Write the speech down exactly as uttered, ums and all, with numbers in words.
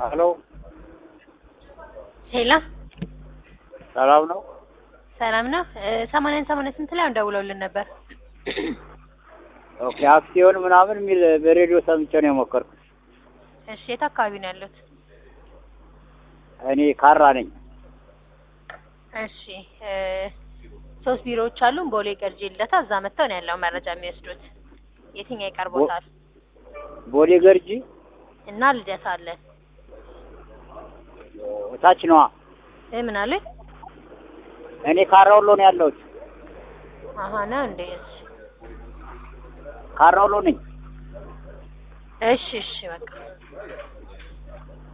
ሄሎ ሄሎ ሰላም ነው? ሰላም ነው። ሰማንያ ሰማንያ ስንት ላይ ደውለውልን ነበር? ኦኬ አክሲዮን ምናምን የሚል በሬዲዮ ሰምቼ ነው የሞከርኩት። እሺ የት አካባቢ ነው ያሉት? እኔ ካራ ነኝ። እሺ ሶስት ቢሮዎች አሉን። ቦሌ ገርጂ ልደታ፣ እዛ መጥተው ነው ያለው መረጃ የሚወስዱት። የትኛው ይቀርቦታል? ቦሌ ገርጂ እና ልደታ አለ። ታች ነዋ። እ ምን አለ? እኔ ካራ ወሎ ነው ያለሁት። አሃ ነው እንዴ? ካራ ወሎ ነኝ። እሺ እሺ በቃ